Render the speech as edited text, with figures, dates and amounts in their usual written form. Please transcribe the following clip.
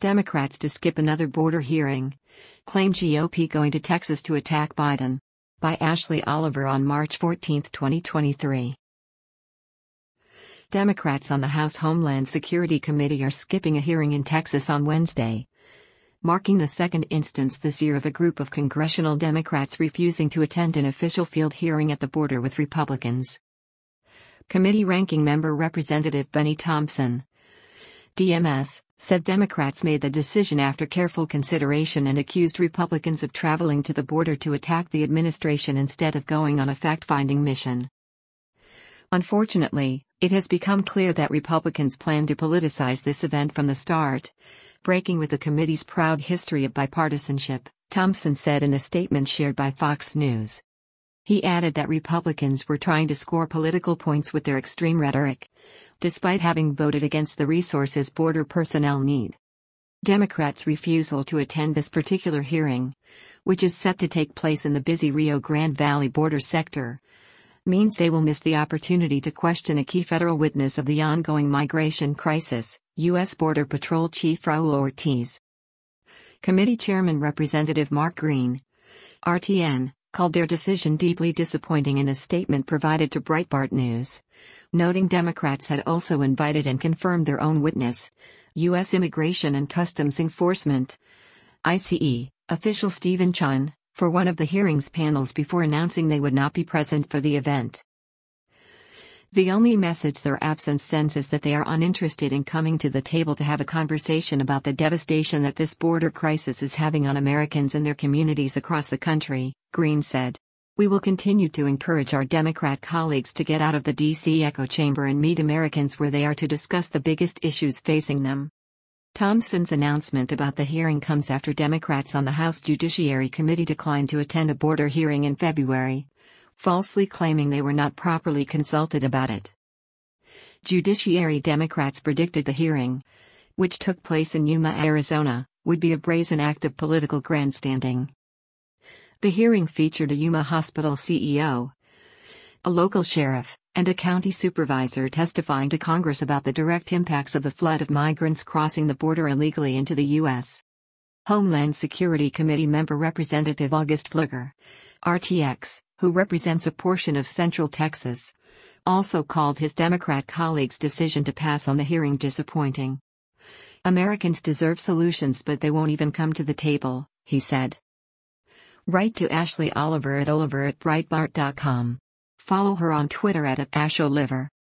Democrats to skip another border hearing. Claim GOP going to Texas to attack Biden. By Ashley Oliver on March 14, 2023. Democrats on the House Homeland Security Committee are skipping a hearing in Texas on Wednesday, marking the second instance this year of a group of congressional Democrats refusing to attend an official field hearing at the border with Republicans. Committee Ranking Member Representative Benny Thompson, DMS, said Democrats made the decision after careful consideration and accused Republicans of traveling to the border to attack the administration instead of going on a fact-finding mission. Unfortunately, it has become clear that Republicans plan to politicize this event from the start, breaking with the committee's proud history of bipartisanship, Thompson said in a statement shared by Fox News. He added that Republicans were trying to score political points with their extreme rhetoric, despite having voted against the resources border personnel need. Democrats' refusal to attend this particular hearing, which is set to take place in the busy Rio Grande Valley border sector, means they will miss the opportunity to question a key federal witness of the ongoing migration crisis, U.S. Border Patrol Chief Raul Ortiz. Committee Chairman Representative Mark Green, RTN, called their decision deeply disappointing in a statement provided to Breitbart News, noting Democrats had also invited and confirmed their own witness, U.S. Immigration and Customs Enforcement (ICE) official Stephen Chun, for one of the hearings panels before announcing they would not be present for the event. The only message their absence sends is that they are uninterested in coming to the table to have a conversation about the devastation that this border crisis is having on Americans and their communities across the country, Green said. We will continue to encourage our Democrat colleagues to get out of the D.C. echo chamber and meet Americans where they are to discuss the biggest issues facing them. Thompson's announcement about the hearing comes after Democrats on the House Judiciary Committee declined to attend a border hearing in February, falsely claiming they were not properly consulted about it. Judiciary Democrats predicted the hearing, which took place in Yuma, Arizona, would be a brazen act of political grandstanding. The hearing featured a Yuma hospital CEO, a local sheriff, and a county supervisor testifying to Congress about the direct impacts of the flood of migrants crossing the border illegally into the U.S. Homeland Security Committee member Representative August Pfluger, RTX, who represents a portion of Central Texas, also called his Democrat colleagues' decision to pass on the hearing disappointing. Americans deserve solutions, but they won't even come to the table, he said. Write to Ashley Oliver at Breitbart.com. Follow her on Twitter at @AshOliver.